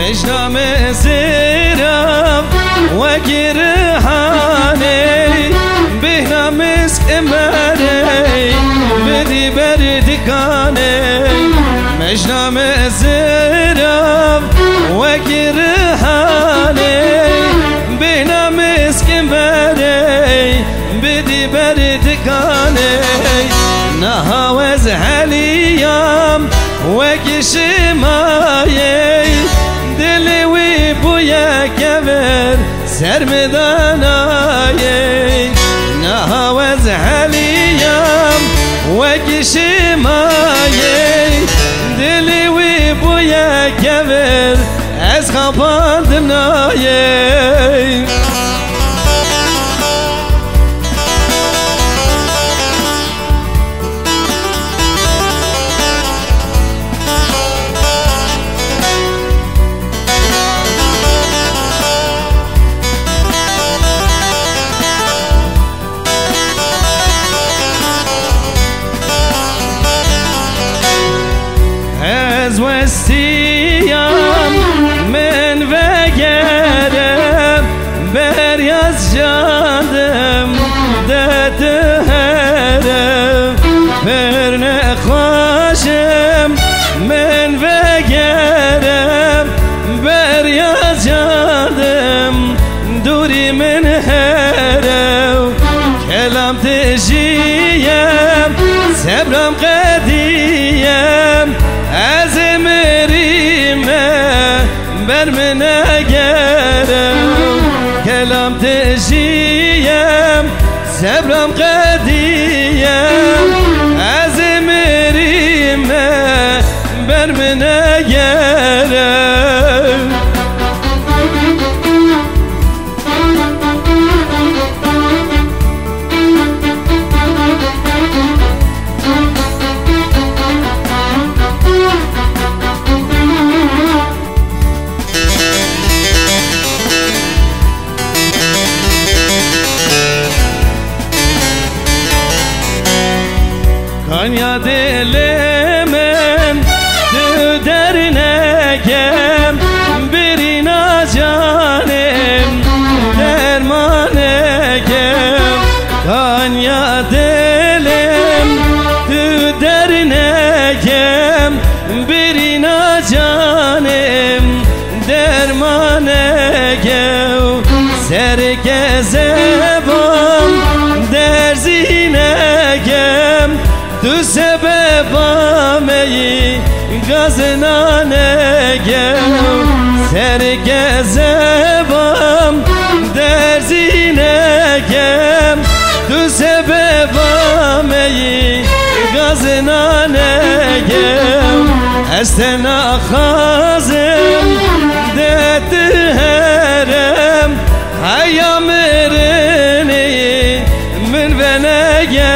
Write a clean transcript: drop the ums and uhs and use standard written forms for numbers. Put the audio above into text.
مجنام زيرم وقرحاني بهنا مسك امري بدي بردكاني مجنام زيرم وقرحاني بهنا مسك امري بدي بردكاني نهاوز عليام وقشماي دلي ويبويا كبر سرمداناي نهاوز عليام وقشماي دلي ويبويا كبر از خباندناي از وستیم من وگرم بریاز جاندم دت هرم پر نخواشم من وگرم بریاز جاندم دوری من هرم کلام تجیم صبرم قدیم از مریمه بر من اگرم کلام تجیم صبرم قدیم از مریمه بر من اگرم Kanya dilimin tu dernegem birina canim dermanegem Kanya dilim tu dernegem birina canim dermanegem serkezebam derzinegem tu sebebameyi gaznanegem serkezebam derzinegem tu sebebameyi gaznanegem estena khazim det herem hayamerini min venegem